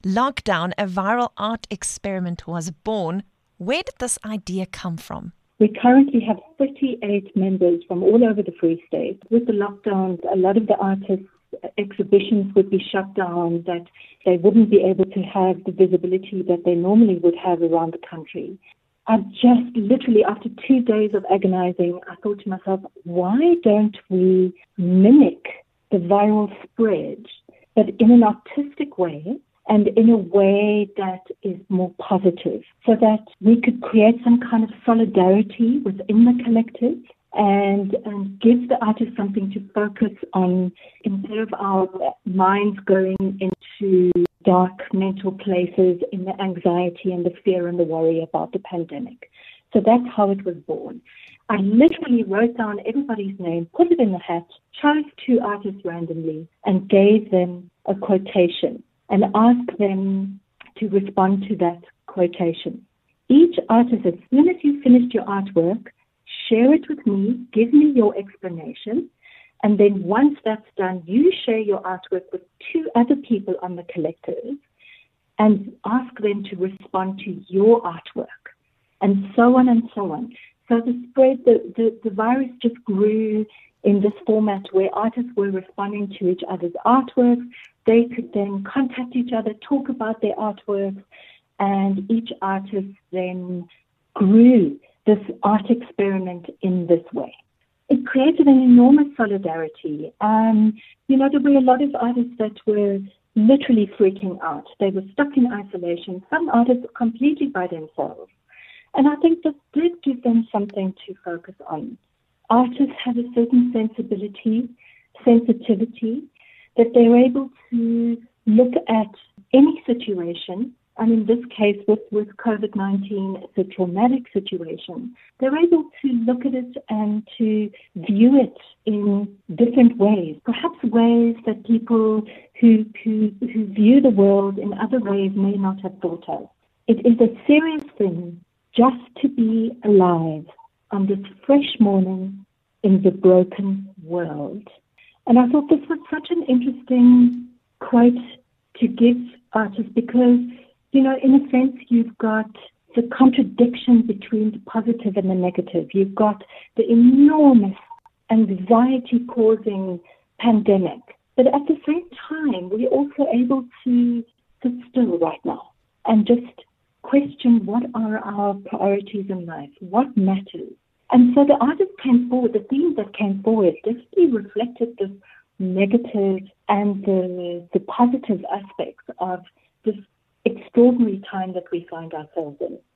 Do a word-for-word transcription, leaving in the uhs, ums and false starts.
lockdown, a viral art experiment was born. Where did this idea come from? We currently have thirty-eight members from all over the Free State. With the lockdowns, a lot of the artists' exhibitions would be shut down, that they wouldn't be able to have the visibility that they normally would have around the country. I just literally, after two days of agonizing, I thought to myself, why don't we mimic the viral spread, but in an artistic way and in a way that is more positive, so that we could create some kind of solidarity within the collective and, and give the artists something to focus on instead of our minds going into dark mental places in the anxiety and the fear and the worry about the pandemic. So that's how it was born. I literally wrote down everybody's name, put it in a hat, chose two artists randomly, and gave them a quotation and asked them to respond to that quotation. Each artist, as soon as you finished your artwork, share it with me, give me your explanation, and then once that's done, you share your artwork with two other people on the collective and ask them to respond to your artwork, and so on and so on. So the spread, the, the, the virus just grew in this format where artists were responding to each other's artworks. They could then contact each other, talk about their artworks, and each artist then grew this art experiment in this way. It created an enormous solidarity. Um, you know, there were a lot of artists that were literally freaking out. They were stuck in isolation. Some artists completely by themselves. And I think this did give them something to focus on. Artists have a certain sensibility, sensitivity, that they're able to look at any situation. And in this case, with, with COVID nineteen, it's a traumatic situation. They're able to look at it and to view it in different ways, perhaps ways that people who, who, who view the world in other ways may not have thought of. It is a serious thing just to be alive on this fresh morning in the broken world. And I thought this was such an interesting quote to give artists because, you know, in a sense, you've got the contradiction between the positive and the negative. You've got the enormous anxiety-causing pandemic. But at the same time, we're also able to sit still right now and just question what are our priorities in life, what matters. And so the artists came forward, the themes that came forward definitely reflected this negative and the, the positive aspects of this extraordinary time that we find ourselves in.